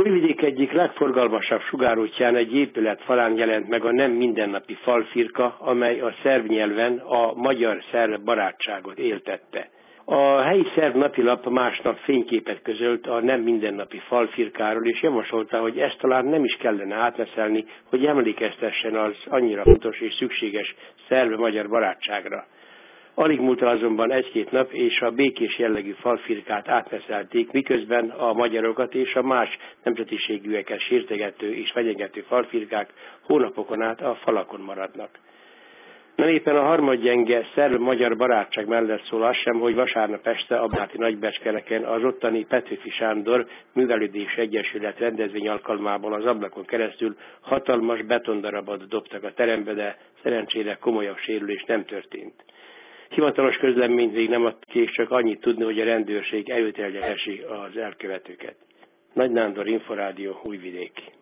Újvidék egyik legforgalmasabb sugárútján egy épület falán jelent meg a nem mindennapi falfirka, amely a szerb nyelven a magyar-szerb barátságot éltette. A helyi szerb napilap másnap fényképet közölt a nem mindennapi falfirkáról, és javasolta, hogy ezt talán nem is kellene átneszelni, hogy emlékeztessen az annyira fontos és szükséges szerb-magyar barátságra. Alig múlt azonban egy-két nap, és a békés jellegű falfirkát átneszelték, miközben a magyarokat és a más nemzetiségűeket sértegető és fenyegető falfirkák hónapokon át a falakon maradnak. Nem éppen a harmadgyenge szerb-magyar barátság mellett szól az sem, hogy vasárnap este a Báti Nagybecskereken az ottani Petőfi Sándor Művelődési Egyesület rendezvény alkalmából az ablakon keresztül hatalmas betondarabot dobtak a terembe, de szerencsére komolyabb sérülés nem történt. Hivatalos közleményt még nem adtak ki, csak annyit tudni, hogy a rendőrség előterjeszti az elkövetőket. Nagy Nándor, Inforádió, Újvidék.